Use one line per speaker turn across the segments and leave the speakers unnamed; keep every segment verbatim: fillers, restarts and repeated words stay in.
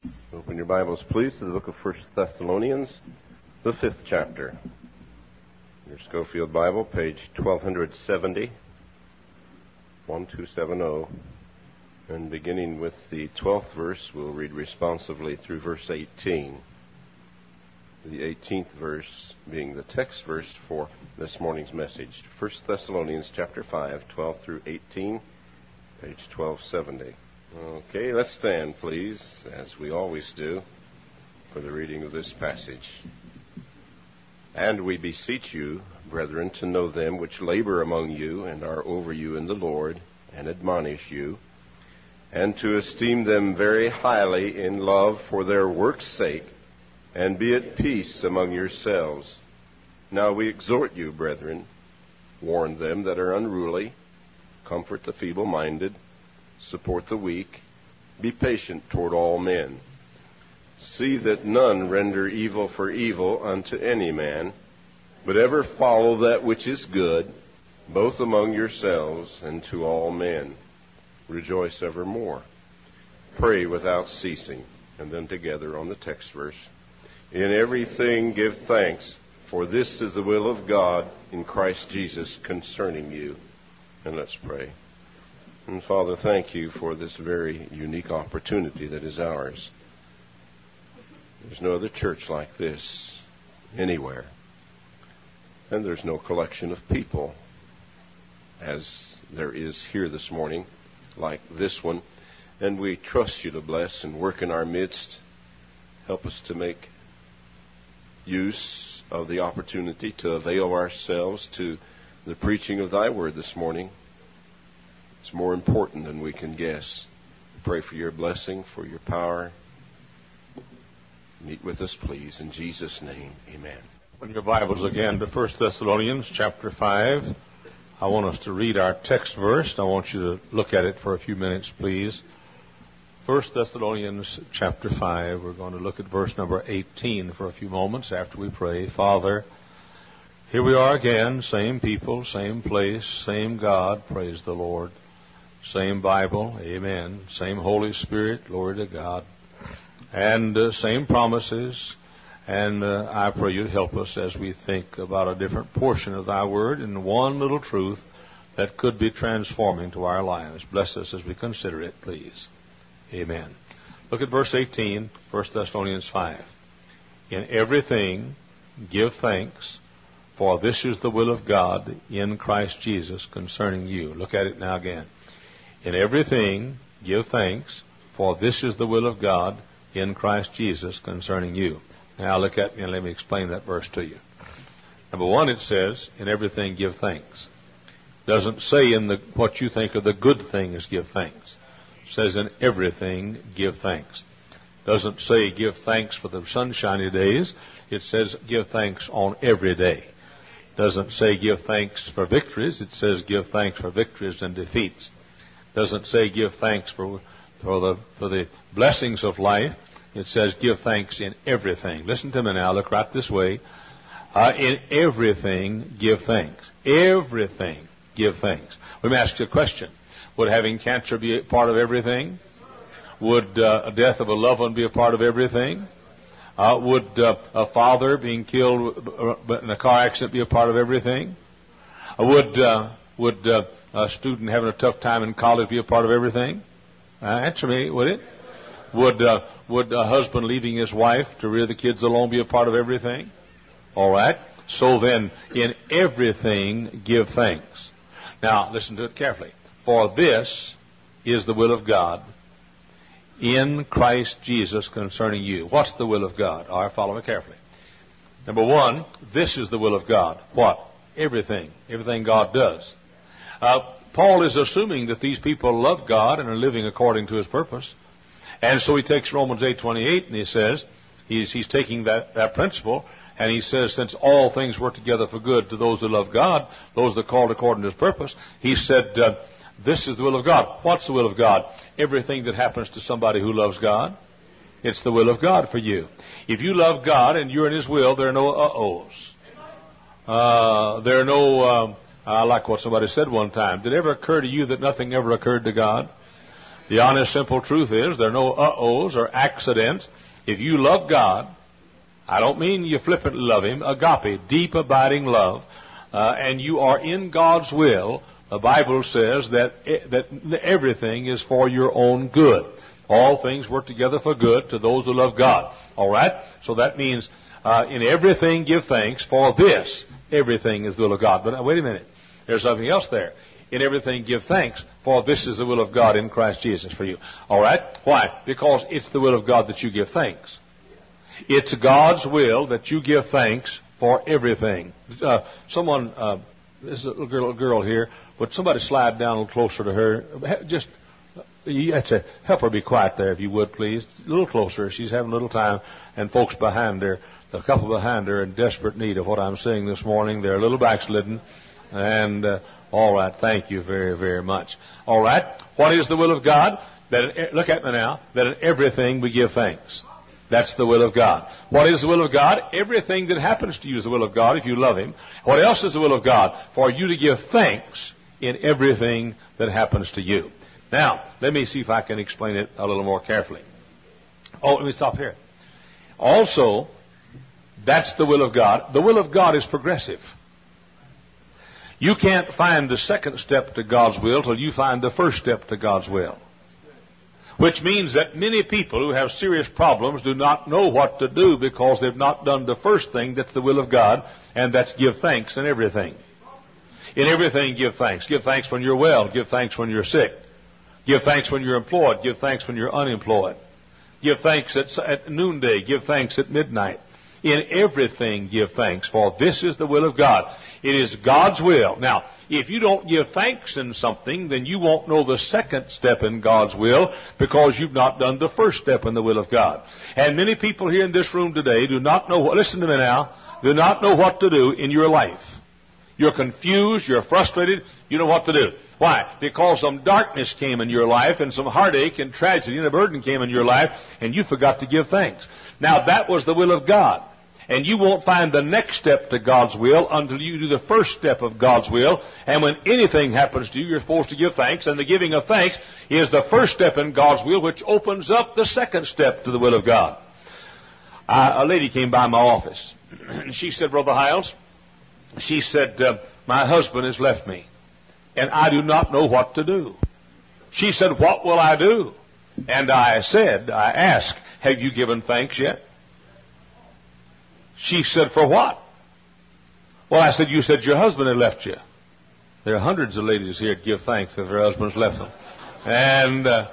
Open your Bibles, please, to the book of First Thessalonians, the fifth chapter. Your Schofield Bible, page twelve seventy, twelve seventy. And beginning with the twelfth verse, we'll read responsively through verse eighteen. The eighteenth verse being the text verse for this morning's message. First Thessalonians chapter five, twelve through eighteen, page twelve seventy. Okay, let's stand, please, as we always do, for the reading of this passage. And we beseech you, brethren, to know them which labor among you and are over you in the Lord, and admonish you, and to esteem them very highly in love for their work's sake, and be at peace among yourselves. Now we exhort you, brethren, warn them that are unruly, comfort the feeble-minded, support the weak, be patient toward all men. See that none render evil for evil unto any man, but ever follow that which is good, both among yourselves and to all men. Rejoice evermore. Pray without ceasing. And then together on the text verse. In everything give thanks, for this is the will of God in Christ Jesus concerning you. And let's pray. And Father, thank you for this very unique opportunity that is ours. There's no other church like this anywhere. And there's no collection of people, as there is here this morning, like this one. And we trust you to bless and work in our midst. Help us to make use of the opportunity to avail ourselves to the preaching of thy word this morning. It's more important than we can guess. We pray for your blessing, for your power. Meet with us, please. In Jesus' name, amen.
Open your Bibles again to First Thessalonians chapter five. I want us to read our text verse. I want you to look at it for a few minutes, please. First Thessalonians chapter five. We're going to look at verse number eighteen for a few moments after we pray. Father, here we are again, same people, same place, same God, praise the Lord. Same Bible, amen. Same Holy Spirit, glory to God. And uh, same promises. And uh, I pray you to help us as we think about a different portion of thy word and one little truth that could be transforming to our lives. Bless us as we consider it, please. Amen. Look at verse eighteen, First Thessalonians five. In everything give thanks, for this is the will of God in Christ Jesus concerning you. Look at it now again. In everything give thanks, for this is the will of God in Christ Jesus concerning you. Now look at me and let me explain that verse to you. Number one, it says, in everything give thanks. Doesn't say in the what you think of the good things give thanks. It says in everything give thanks. Doesn't say give thanks for the sunshiny days. It says give thanks on every day. Doesn't say give thanks for victories. It says give thanks for victories and defeats. Doesn't say give thanks for for the for the blessings of life. It says give thanks in everything. Listen to me now. Look right this way. Uh, in everything give thanks. Everything give thanks. Let me ask you a question. Would having cancer be a part of everything? Would uh, a death of a loved one be a part of everything? Uh, would uh, a father being killed in a car accident be a part of everything? Uh, would uh, would uh, a student having a tough time in college be a part of everything? Uh, answer me, would it? Would uh, would a husband leaving his wife to rear the kids alone be a part of everything? All right. So then, in everything give thanks. Now, listen to it carefully. For this is the will of God in Christ Jesus concerning you. What's the will of God? All right, follow me carefully. Number one, this is the will of God. What? Everything. Everything God does. Uh, Paul is assuming that these people love God and are living according to His purpose. And so he takes Romans eight twenty-eight and he says, he's, he's taking that, that principle, and he says, since all things work together for good to those that love God, those that are called according to His purpose, he said, uh, this is the will of God. What's the will of God? Everything that happens to somebody who loves God, it's the will of God for you. If you love God and you're in His will, there are no uh-ohs. Uh, there are no, um, I like what somebody said one time. Did it ever occur to you that nothing ever occurred to God? The honest, simple truth is there are no uh-ohs or accidents. If you love God, I don't mean you flippantly love Him, agape, deep abiding love, uh, and you are in God's will, the Bible says that that everything is for your own good. All things work together for good to those who love God. All right? So that means uh, in everything give thanks, for this, everything is the will of God. But uh, wait a minute. There's something else there. In everything give thanks, for this is the will of God in Christ Jesus for you. All right? Why? Because it's the will of God that you give thanks. It's God's will that you give thanks for everything. Uh, someone, uh, this is a little girl, girl here. Would somebody slide down a little closer to her? Just, you have to help her be quiet there, if you would, please. A little closer. She's having a little time. And folks behind her, a couple behind her, are in desperate need of what I'm saying this morning. They're a little backslidden. And, uh, all right, thank you very, very much. All right, what is the will of God? That in, look at me now. That in everything we give thanks. That's the will of God. What is the will of God? Everything that happens to you is the will of God if you love Him. What else is the will of God? For you to give thanks in everything that happens to you. Now, let me see if I can explain it a little more carefully. Oh, let me stop here. Also, that's the will of God. The will of God is progressive. You can't find the second step to God's will till you find the first step to God's will. Which means that many people who have serious problems do not know what to do because they've not done the first thing that's the will of God, and that's give thanks in everything. In everything, give thanks. Give thanks when you're well. Give thanks when you're sick. Give thanks when you're employed. Give thanks when you're unemployed. Give thanks at, at noonday. Give thanks at midnight. In everything, give thanks, for this is the will of God. It is God's will. Now, if you don't give thanks in something, then you won't know the second step in God's will because you've not done the first step in the will of God. And many people here in this room today do not know what, listen to me now, do not know what to do in your life. You're confused, you're frustrated, you know what to do. Why? Because some darkness came in your life and some heartache and tragedy and a burden came in your life and you forgot to give thanks. Now, that was the will of God. And you won't find the next step to God's will until you do the first step of God's will. And when anything happens to you, you're supposed to give thanks. And the giving of thanks is the first step in God's will, which opens up the second step to the will of God. I, a lady came by my office. And she said, Brother Hiles, she said, uh, my husband has left me. And I do not know what to do. She said, what will I do? And I said, I asked, have you given thanks yet? She said, for what? Well, I said, you said your husband had left you. There are hundreds of ladies here that give thanks that their husbands left them. And uh,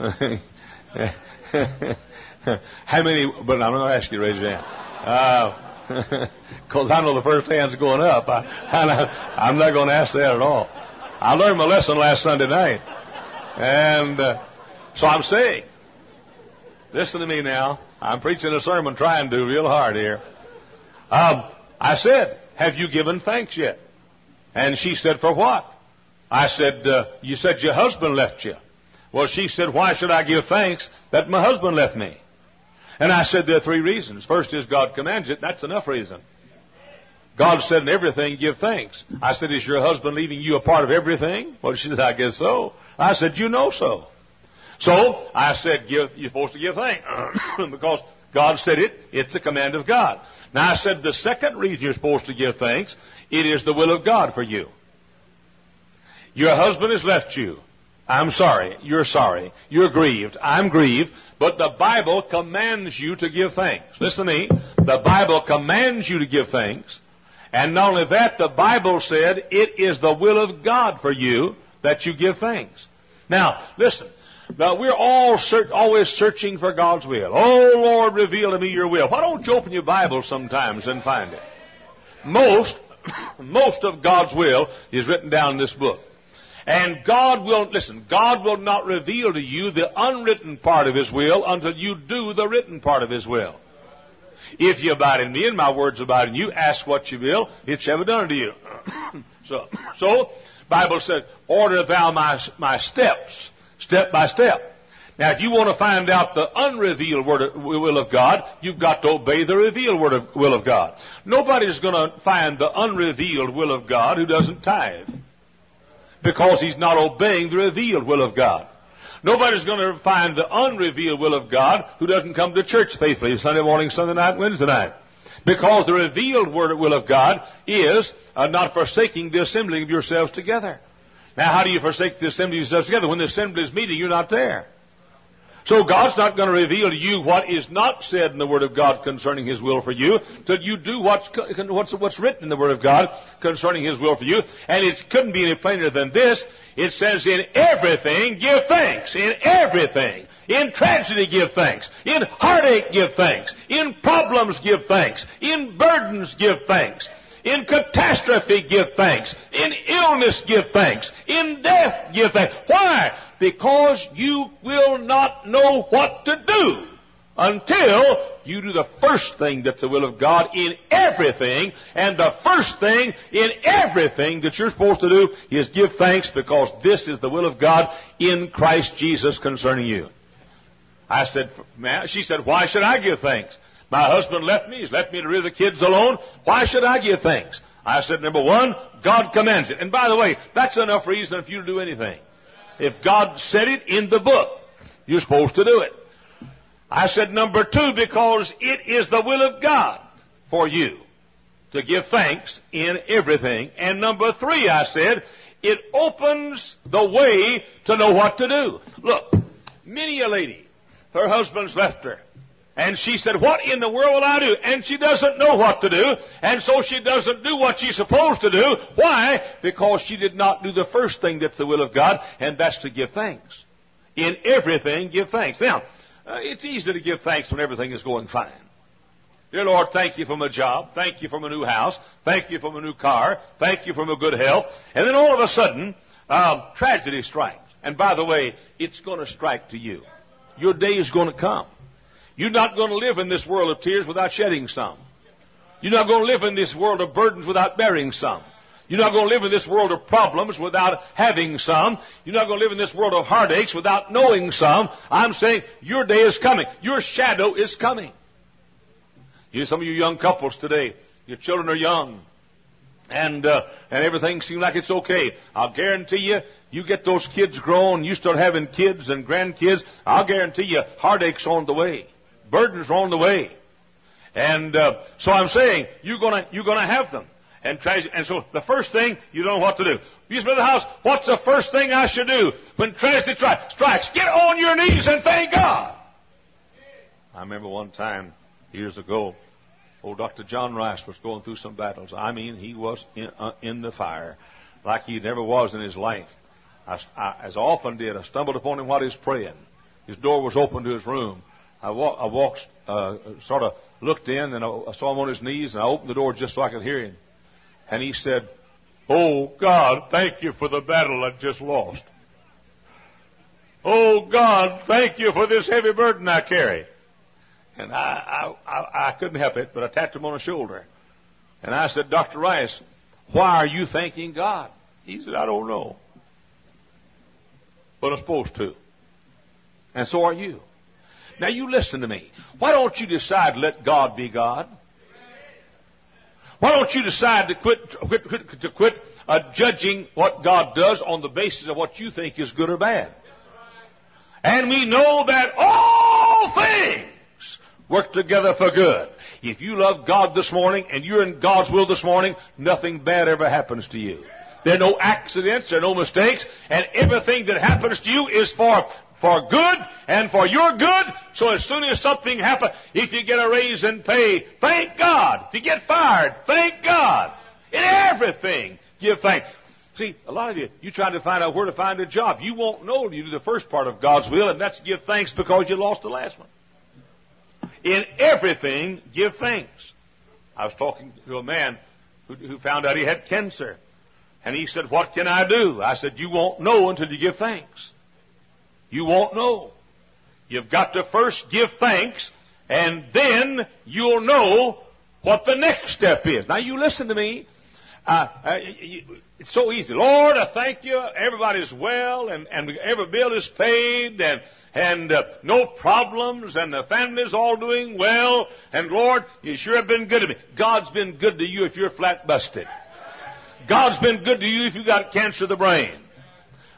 how many, but I'm not asking you to raise your hand. Because uh, I know the first hand's going up. I, I, I'm not going to ask that at all. I learned my lesson last Sunday night. And uh, so I'm saying, listen to me now. I'm preaching a sermon trying to real hard here. Um, I said, have you given thanks yet? And she said, for what? I said, uh, you said your husband left you. Well, she said, why should I give thanks that my husband left me? And I said, there are three reasons. First is God commands it. That's enough reason. God said in everything, give thanks. I said, is your husband leaving you a part of everything? Well, she said, I guess so. I said, you know so. So I said, give, you're supposed to give thanks because God said it. It's a command of God. Now, I said the second reason you're supposed to give thanks, it is the will of God for you. Your husband has left you. I'm sorry. You're sorry. You're grieved. I'm grieved. But the Bible commands you to give thanks. Listen to me. The Bible commands you to give thanks. And not only that, the Bible said it is the will of God for you that you give thanks. Now, listen. Now, we're all search, always searching for God's will. Oh, Lord, reveal to me your will. Why don't you open your Bible sometimes and find it? Most, most of God's will is written down in this book. And God will, listen, God will not reveal to you the unwritten part of His will until you do the written part of His will. If you abide in me and my words abide in you, ask what you will, it shall be done unto you. so, so, Bible says, order thou my, my steps. Step by step. Now, if you want to find out the unrevealed word of, will of God, you've got to obey the revealed word of, will of God. Nobody's going to find the unrevealed will of God who doesn't tithe, because he's not obeying the revealed will of God. Nobody's going to find the unrevealed will of God who doesn't come to church faithfully Sunday morning, Sunday night, Wednesday night. Because the revealed word will of God is uh, not forsaking the assembling of yourselves together. Now, how do you forsake the assembly of yourselves together? When the assembly is meeting, you're not there. So God's not going to reveal to you what is not said in the Word of God concerning His will for you, till you do what's, what's, what's written in the Word of God concerning His will for you. And it couldn't be any plainer than this. It says, in everything give thanks. In everything. In tragedy give thanks. In heartache give thanks. In problems give thanks. In burdens give thanks. In catastrophe give thanks. In illness give thanks. In death give thanks. Why? Because you will not know what to do until you do the first thing that's the will of God in everything. And the first thing in everything that you're supposed to do is give thanks, because this is the will of God in Christ Jesus concerning you. I said, man, she said, why should I give thanks? My husband left me. He's left me to rear the kids alone. Why should I give thanks? I said, number one, God commands it. And by the way, that's enough reason for you to do anything. If God said it in the book, you're supposed to do it. I said, number two, because it is the will of God for you to give thanks in everything. And number three, I said, it opens the way to know what to do. Look, many a lady, her husband's left her. And she said, what in the world will I do? And she doesn't know what to do. And so she doesn't do what she's supposed to do. Why? Because she did not do the first thing that's the will of God, and that's to give thanks. In everything, give thanks. Now, uh, it's easy to give thanks when everything is going fine. Dear Lord, thank you for my job. Thank you for my new house. Thank you for my new car. Thank you for my good health. And then all of a sudden, uh, tragedy strikes. And by the way, it's going to strike to you. Your day is going to come. You're not going to live in this world of tears without shedding some. You're not going to live in this world of burdens without bearing some. You're not going to live in this world of problems without having some. You're not going to live in this world of heartaches without knowing some. I'm saying your day is coming. Your shadow is coming. You know, some of you young couples today, your children are young, and uh, and everything seems like it's okay. I'll guarantee you, you get those kids grown, you start having kids and grandkids, I'll guarantee you heartaches on the way. Burdens are on the way. And uh, so I'm saying, you're going you're gonna have them. And, tragedy, and so the first thing, you don't know what to do. You just in the house, what's the first thing I should do when tragedy tri- strikes? Get on your knees and thank God. I remember one time, years ago, old Doctor John Rice was going through some battles. I mean, he was in, uh, in the fire like he never was in his life. I, I, as I often did, I stumbled upon him while he was praying. His door was open to his room. I, walk, I walked, uh, sort of looked in, and I, I saw him on his knees, and I opened the door just so I could hear him. And he said, "Oh, God, thank you for the battle I just lost. Oh, God, thank you for this heavy burden I carry." And I, I, I, I couldn't help it, but I tapped him on the shoulder. And I said, "Doctor Rice, why are you thanking God?" He said, "I don't know, but I'm supposed to. And so are you." Now, you listen to me. Why don't you decide to let God be God? Why don't you decide to quit, quit, quit to quit uh, judging what God does on the basis of what you think is good or bad? And we know that all things work together for good. If you love God this morning and you're in God's will this morning, nothing bad ever happens to you. There are no accidents, there are no mistakes, and everything that happens to you is for for good and for your good. So as soon as something happens, if you get a raise in pay, thank God. If you get fired, thank God. In everything, give thanks. See, a lot of you, you try to find out where to find a job. You won't know till you do the first part of God's will, and that's give thanks because you lost the last one. In everything, give thanks. I was talking to a man who, who found out he had cancer. And he said, "What can I do?" I said, "You won't know until you give thanks. You won't know. You've got to first give thanks, and then you'll know what the next step is." Now, you listen to me. Uh, uh, it's so easy. "Lord, I thank you. Everybody's well, and, and every bill is paid, and and uh, no problems, and the family's all doing well. And Lord, you sure have been good to me." God's been good to you if you're flat busted. God's been good to you if you got cancer of the brain.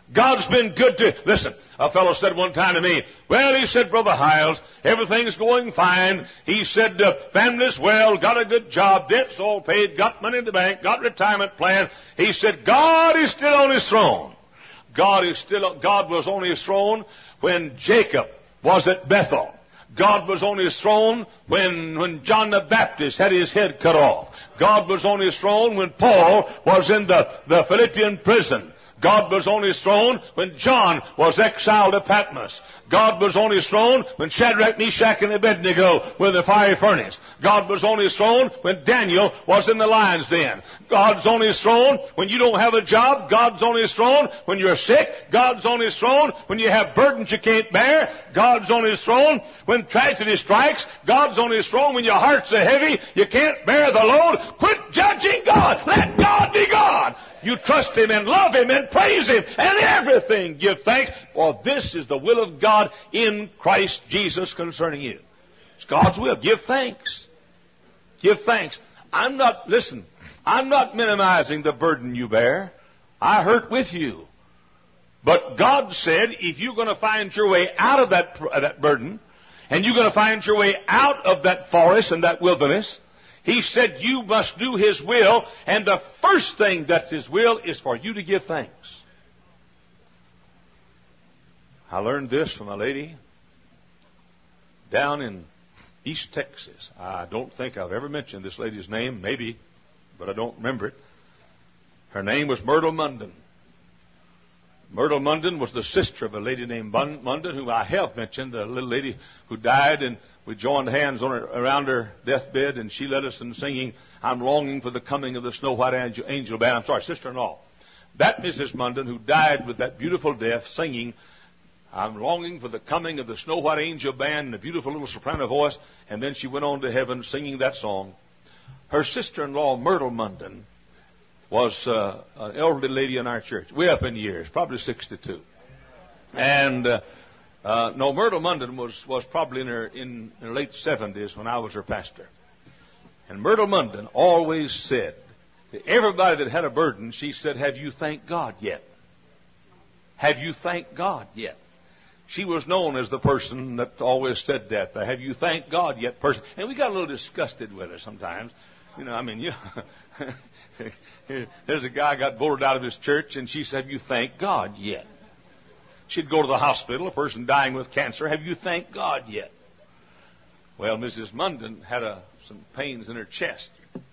God's been good to... Listen, a fellow said one time to me, well, he said, Brother Hiles, everything's going fine. He said, uh, family's well, got a good job, debts all paid, got money in the bank, got retirement plan. He said, God is still on his throne. God is still, God was on his throne when Jacob was at Bethel. God was on his throne when, when John the Baptist had his head cut off. God was on his throne when Paul was in the, the Philippian prison. God was on his throne when John was exiled to Patmos. God was on his throne when Shadrach, Meshach, and Abednego were in the fiery furnace. God was on his throne when Daniel was in the lion's den. God's on his throne when you don't have a job. God's on his throne when you're sick. God's on his throne when you have burdens you can't bear. God's on his throne when tragedy strikes. God's on his throne when your hearts are heavy. You can't bear the load. Quit judging God. Let God be God. You trust him and love him and praise him and everything give thanks, for this is the will of God in Christ Jesus concerning you. It's God's will. Give thanks. Give thanks. I'm not, listen, I'm not minimizing the burden you bear. I hurt with you. But God said, if you're going to find your way out of that, that burden, and you're going to find your way out of that forest and that wilderness, he said you must do his will, and the first thing that's his will is for you to give thanks. I learned this from a lady down in East Texas. I don't think I've ever mentioned this lady's name, maybe, but I don't remember it. Her name was Myrtle Munden. Myrtle Munden was the sister of a lady named Munden, who I have mentioned, the little lady who died, and we joined hands on her, around her deathbed, and she led us in singing, I'm longing for the coming of the snow white angel, angel band. I'm sorry, sister-in-law. That Missus Munden, who died with that beautiful death, singing, I'm longing for the coming of the snow white angel band, and a beautiful little soprano voice, and then she went on to heaven singing that song. Her sister-in-law, Myrtle Munden, was uh, an elderly lady in our church, way up in years, probably sixty-two. And uh, uh, no, Myrtle Munden was, was probably in her, in her late seventies when I was her pastor. And Myrtle Munden always said to everybody that had a burden, she said, have you thanked God yet? Have you thanked God yet? She was known as the person that always said that, the have you thanked God yet person. And we got a little disgusted with her sometimes. You know, I mean, you there's a guy got voted out of his church, and she said, have you thanked God yet? She'd go to the hospital, a person dying with cancer, have you thanked God yet? Well, Missus Munden had a, some pains in her chest,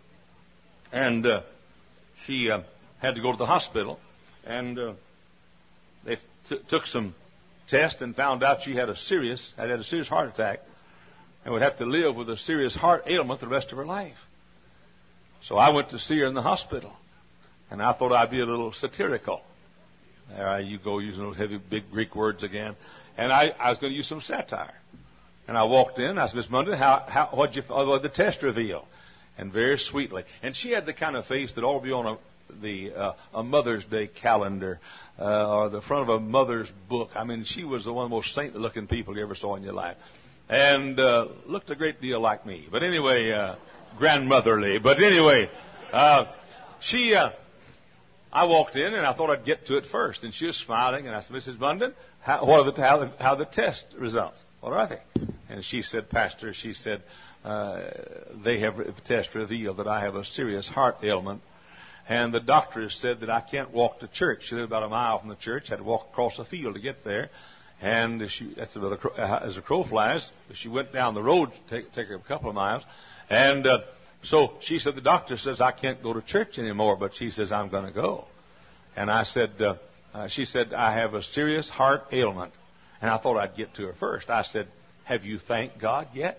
and uh, she uh, had to go to the hospital, and uh, they t- took some tests and found out she had a serious, had had a serious heart attack, and would have to live with a serious heart ailment the rest of her life. So I went to see her in the hospital, and I thought I'd be a little satirical. There you go, using those heavy, big Greek words again. And I, I was going to use some satire. And I walked in. I said, Miss Munden, how, how, what'd you, what'd the test reveal? And very sweetly. And she had the kind of face that ought to be on a, the uh, a Mother's Day calendar uh, or the front of a mother's book. I mean, she was the one of the most saintly-looking people you ever saw in your life, and uh, looked a great deal like me. But anyway, uh, grandmotherly. But anyway, uh, she. Uh, I walked in, and I thought I'd get to it first. And she was smiling, and I said, Missus Munden, how, what are the, how, how the test results? What are they? And she said, Pastor, she said, uh, they have the test revealed that I have a serious heart ailment. And the doctor has said that I can't walk to church. She lived about a mile from the church. Had to walk across the field to get there. And she, that's about a, as a crow flies, she went down the road to take, take a couple of miles. And uh, so she said, the doctor says I can't go to church anymore, but she says I'm going to go. And I said, uh, uh, she said, I have a serious heart ailment. And I thought I'd get to her first. I said, have you thanked God yet?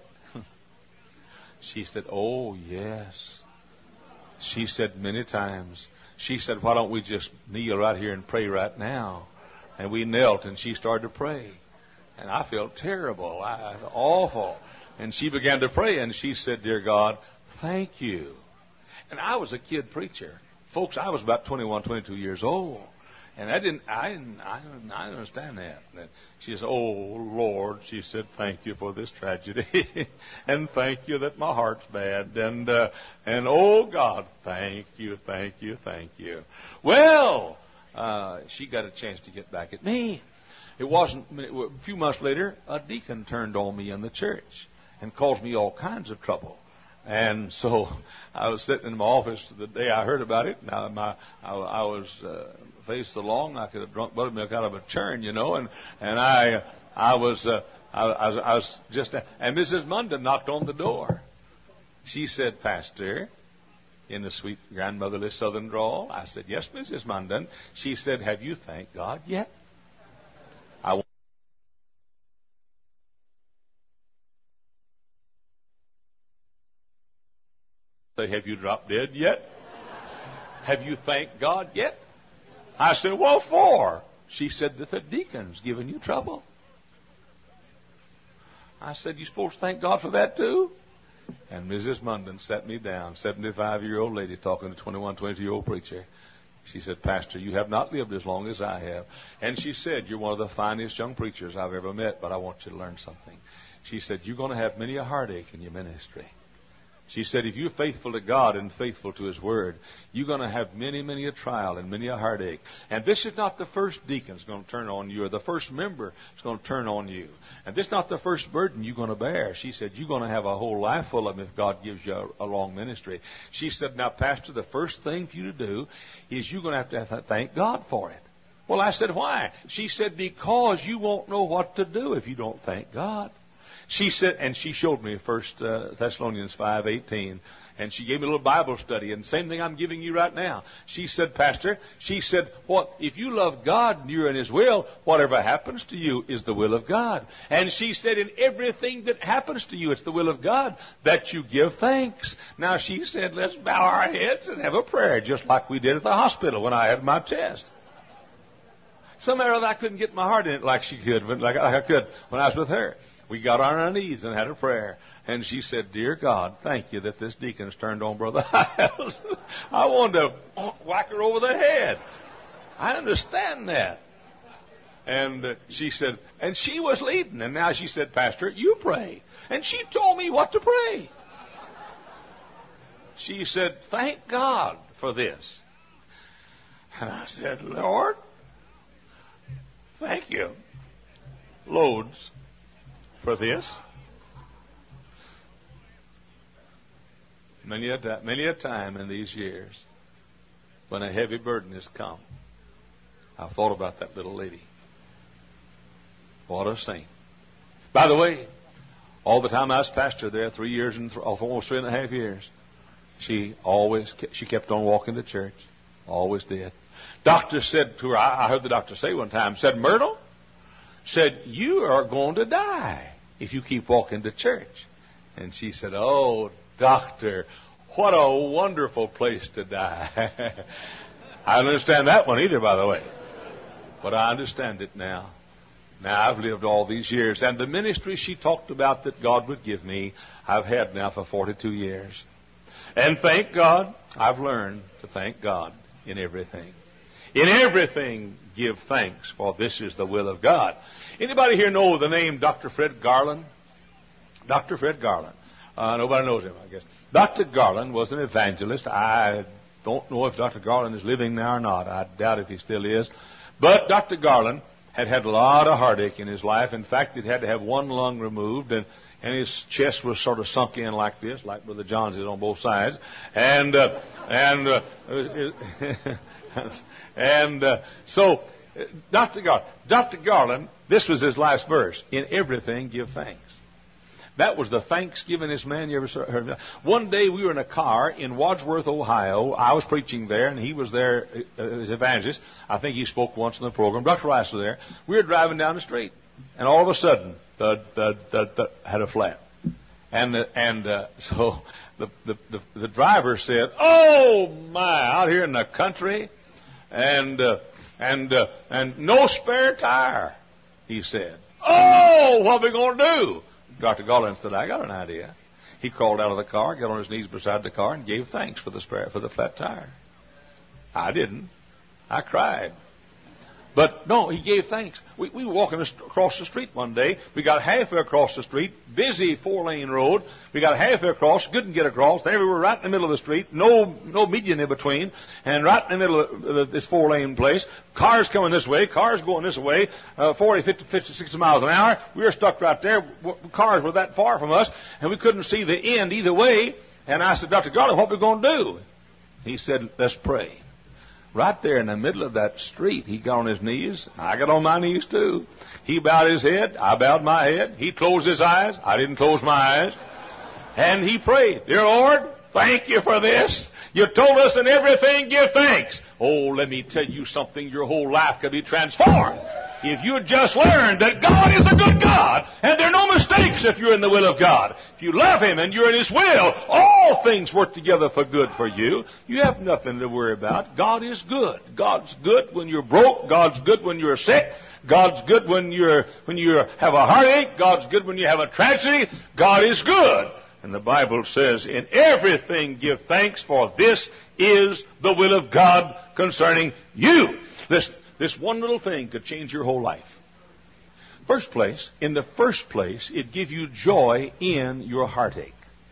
She said, oh, yes. She said many times. She said, why don't we just kneel right here and pray right now? And we knelt, and she started to pray. And I felt terrible, I, awful. And she began to pray, and she said, dear God, thank you. And I was a kid preacher. Folks, I was about twenty-one, twenty-two years old. And I didn't, I didn't, I didn't, I didn't understand that. And she said, oh, Lord, she said, thank you for this tragedy. And thank you that my heart's bad. And, uh, and oh, God, thank you, thank you, thank you. Well, uh, she got a chance to get back at me. It wasn't a few months later, a deacon turned on me in the church and caused me all kinds of trouble. And so I was sitting in my office the day I heard about it. Now my I, I was uh, faced so long I could have drunk buttermilk out of a churn, you know. And and I I was uh, I, I, was, I was just and Missus Munden knocked on the door. She said, "Pastor," in the sweet grandmotherly Southern drawl. I said, "Yes, Missus Munden." She said, "Have you thanked God yet?" I say, "Have you dropped dead yet? Have you thanked God yet?" I said, "What for?" She said, "That the deacon's giving you trouble." I said, "You supposed to thank God for that too?" And Missus Munden sat me down, seventy-five-year-old lady talking to a twenty-one, twenty-two-year-old preacher. She said, "Pastor, you have not lived as long as I have." And she said, "You're one of the finest young preachers I've ever met, but I want you to learn something." She said, "You're going to have many a heartache in your ministry." She said, "If you're faithful to God and faithful to His Word, you're going to have many, many a trial and many a heartache. And this is not the first deacon that's going to turn on you or the first member that's going to turn on you. And this is not the first burden you're going to bear." She said, "You're going to have a whole life full of them if God gives you a, a long ministry." She said, "Now, Pastor, the first thing for you to do is you're going to have to, have to thank God for it." Well, I said, "Why?" She said, "Because you won't know what to do if you don't thank God." She said, and she showed me First uh, Thessalonians five eighteen, and she gave me a little Bible study, and same thing I'm giving you right now. She said, "Pastor," she said, "what if you love God and you're in His will, whatever happens to you is the will of God." And she said, "In everything that happens to you, it's the will of God that you give thanks." Now she said, "Let's bow our heads and have a prayer, just like we did at the hospital when I had my test." Somehow or other I couldn't get my heart in it like she could, like I could when I was with her. We got on our knees and had a prayer. And she said, "Dear God, thank you that this deacon's turned on Brother Hiles." I wanted to whack her over the head. I understand that. And uh, she said, and she was leading. And now she said, "Pastor, you pray." And she told me what to pray. She said, "Thank God for this." And I said, "Lord, thank you loads for this." Many a, ta- many a time in these years, when a heavy burden has come, I've thought about that little lady. What a saint. By the way, all the time I was pastor there, three years and th- almost three and a half years, she always kept, she kept on walking to church. Always did. Doctor said to her, I heard the doctor say one time, said, "Myrtle," said, "you are going to die if you keep walking to church." And she said, "Oh, doctor, what a wonderful place to die." I don't understand that one either, by the way. But I understand it now. Now, I've lived all these years. And the ministry she talked about that God would give me, I've had now for forty-two years. And thank God, I've learned to thank God in everything. In everything, give thanks, for this is the will of God. Anybody here know the name Doctor Fred Garland? Doctor Fred Garland. Uh, nobody knows him, I guess. Doctor Garland was an evangelist. I don't know if Doctor Garland is living now or not. I doubt if he still is. But Doctor Garland had had a lot of heartache in his life. In fact, he'd had to have one lung removed, and, and his chest was sort of sunk in like this, like Brother John's is on both sides. And, uh, and, uh, and uh, so, Doctor Garland, Doctor Garland, this was his last verse: "In everything give thanks." That was the thanksgivingest man you ever heard of. One day we were in a car in Wadsworth, Ohio. I was preaching there, and he was there as evangelist. I think he spoke once in the program. Doctor Rice was there. We were driving down the street, and all of a sudden, the the the, the had a flat, and the, and uh, so the, the the the driver said, "Oh my, out here in the country, and uh, and uh, and no spare tire," he said. "Oh, what are we going to do?" Doctor Garland said, "I got an idea." He crawled out of the car, got on his knees beside the car, and gave thanks for the spare, for the flat tire. I didn't. I cried. But no, he gave thanks. We, we were walking across the street one day. We got halfway across the street, busy four-lane road. We got halfway across, couldn't get across. There we were right in the middle of the street, no no median in between, and right in the middle of this four-lane place. Cars coming this way, cars going this way, uh, forty, fifty, fifty, sixty miles an hour. We were stuck right there. Cars were that far from us, and we couldn't see the end either way. And I said, Doctor Garland, what are we going to do? He said, let's pray. Right there in the middle of that street, he got on his knees. I got on my knees too. He bowed his head. I bowed my head. He closed his eyes. I didn't close my eyes. And he prayed, Dear Lord, thank you for this. You told us in everything give thanks. Oh, let me tell you something. Your whole life could be transformed if you had just learned that God is a good God, and there are no mistakes if you're in the will of God. If you love Him and you're in His will, all things work together for good for you. You have nothing to worry about. God is good. God's good when you're broke. God's good when you're sick. God's good when you're when you have a heartache. God's good when you have a tragedy. God is good. And the Bible says, in everything give thanks, for this is the will of God concerning you. Listen. This one little thing could change your whole life. First place, in the first place, it gives you joy in your heartache.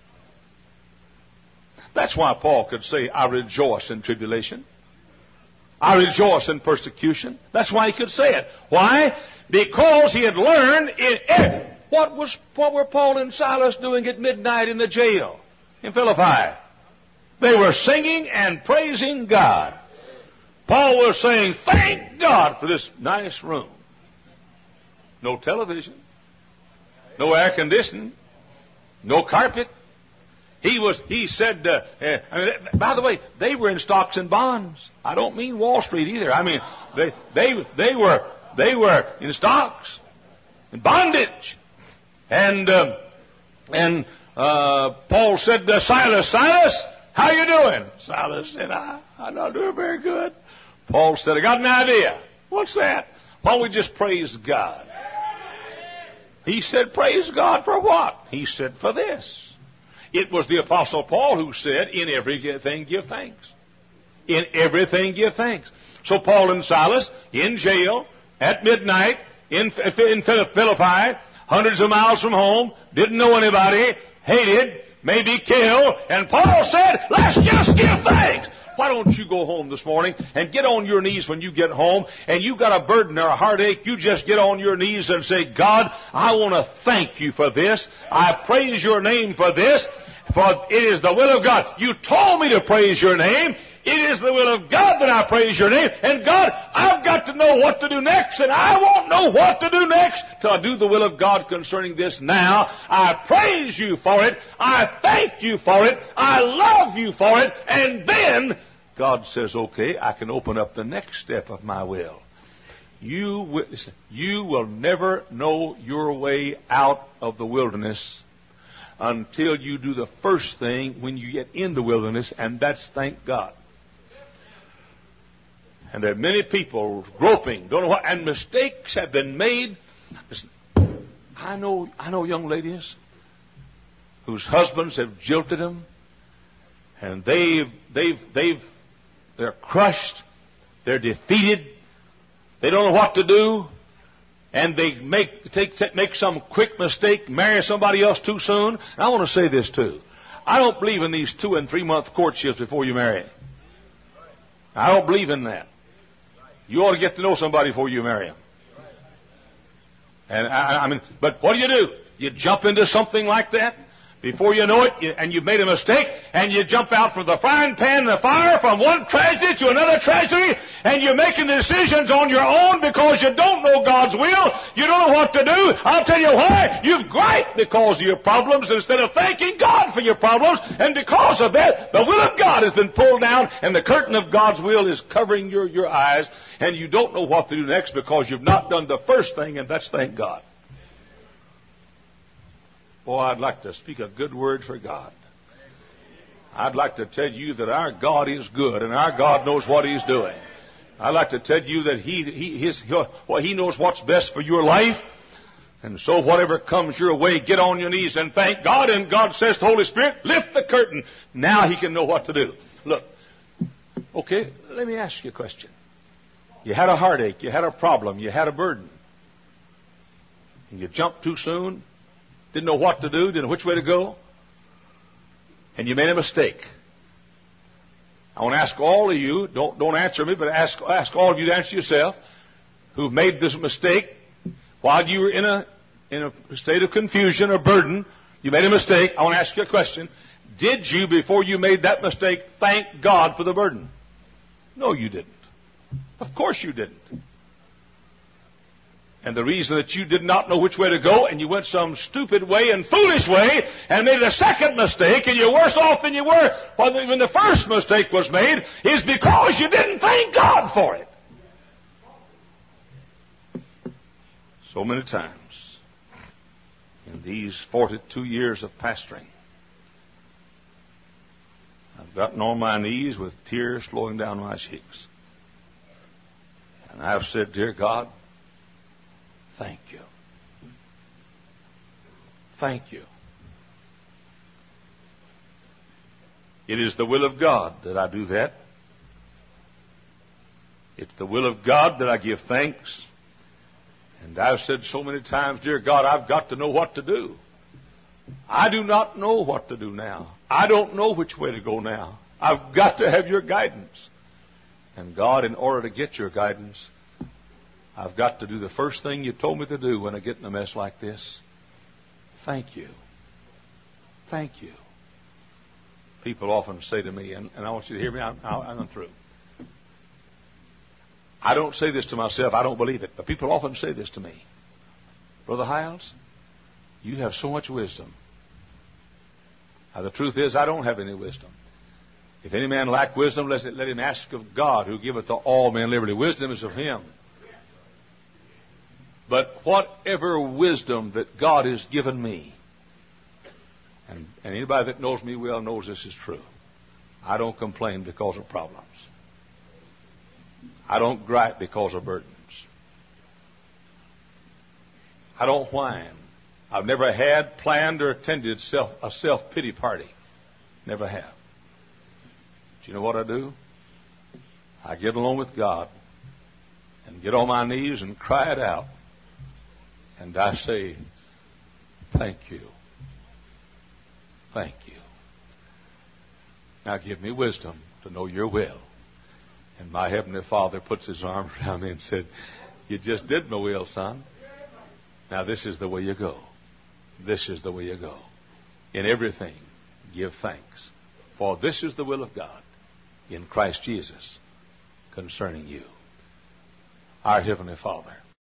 That's why Paul could say, I rejoice in tribulation. I rejoice in persecution. That's why he could say it. Why? Because he had learned in what was what were Paul and Silas doing at midnight in the jail in Philippi? They were singing and praising God. Paul was saying, thank God for this nice room. No television. No air conditioning. No carpet. He was. He said, uh, uh, I mean, by the way, they were in stocks and bonds. I don't mean Wall Street either. I mean, they they they were they were in stocks, in bondage. And uh, and uh, Paul said to Silas, Silas, how you doing? Silas said, I, I'm not doing very good. Paul said, I got an idea. What's that? Why don't we just praise God? He said, praise God for what? He said, for this. It was the Apostle Paul who said, in everything give thanks. In everything give thanks. So Paul and Silas, in jail, at midnight, in, in Philippi, hundreds of miles from home, didn't know anybody, hated, maybe killed, and Paul said, let's just give thanks. Why don't you go home this morning and get on your knees when you get home, and you got a burden or a heartache, you just get on your knees and say, God, I want to thank you for this. I praise your name for this, for it is the will of God. You told me to praise your name. It is the will of God that I praise your name. And God, I've got to know what to do next, and I won't know what to do next till I do the will of God concerning this now. I praise you for it. I thank you for it. I love you for it. And then God says, okay, I can open up the next step of my will. You will, listen, you will never know your way out of the wilderness until you do the first thing when you get in the wilderness, and that's thank God. And there are many people groping, don't know what, and mistakes have been made. Listen, I know, I know young ladies whose husbands have jilted them, and they've, they've, they've, they're crushed, they're defeated, they don't know what to do, and they make take, take make some quick mistake, marry somebody else too soon. And I want to say this too: I don't believe in these two and three month courtships before you marry. I don't believe in that. You ought to get to know somebody before you marry them. And I, I mean, but what do you do? You jump into something like that before you know it, you, and you've made a mistake, and you jump out from the frying pan and the fire, from one tragedy to another tragedy, and you're making decisions on your own because you don't know God's will. You don't know what to do. I'll tell you why. You've griped because of your problems instead of thanking God for your problems, and because of that, the will of God has been pulled down, and the curtain of God's will is covering your, your eyes, and you don't know what to do next because you've not done the first thing, and that's thank God. Boy, I'd like to speak a good word for God. I'd like to tell you that our God is good and our God knows what He's doing. I'd like to tell you that He He his, well, He knows what's best for your life. And so whatever comes your way, get on your knees and thank God. And God says to the Holy Spirit, lift the curtain. Now He can know what to do. Look, okay, let me ask you a question. You had a heartache. You had a problem. You had a burden. And you jumped too soon. Didn't know what to do. Didn't know which way to go. And you made a mistake. I want to ask all of you, don't, don't answer me, but ask, ask all of you to answer yourself, who've made this mistake while you were in a, in a state of confusion or burden. You made a mistake. I want to ask you a question. Did you, before you made that mistake, thank God for the burden? No, you didn't. Of course you didn't. And the reason that you did not know which way to go, and you went some stupid way and foolish way, and made a second mistake, and you're worse off than you were when the first mistake was made, is because you didn't thank God for it. So many times in these forty-two years of pastoring, I've gotten on my knees with tears flowing down my cheeks. And I've said, dear God, thank you. Thank you. It is the will of God that I do that. It's the will of God that I give thanks. And I've said so many times, dear God, I've got to know what to do. I do not know what to do now. I don't know which way to go now. I've got to have your guidance. And God, in order to get your guidance, I've got to do the first thing you told me to do when I get in a mess like this. Thank you. Thank you. People often say to me, and, and I want you to hear me, I'm, I'm through. I don't say this to myself, I don't believe it, but people often say this to me. Brother Hiles, you have so much wisdom. Now, the truth is, I don't have any wisdom. If any man lack wisdom, let him ask of God, who giveth to all men liberty. Wisdom is of Him. But whatever wisdom that God has given me, and, and anybody that knows me well knows this is true, I don't complain because of problems. I don't gripe because of burdens. I don't whine. I've never had, planned, or attended self, a self-pity party. Never have. Do you know what I do? I get along with God and get on my knees and cry it out. And I say, thank you. Thank you. Now give me wisdom to know your will. And my Heavenly Father puts His arm around me and said, you just did my will, son. Now this is the way you go. This is the way you go. In everything, give thanks. For this is the will of God in Christ Jesus concerning you. Our Heavenly Father,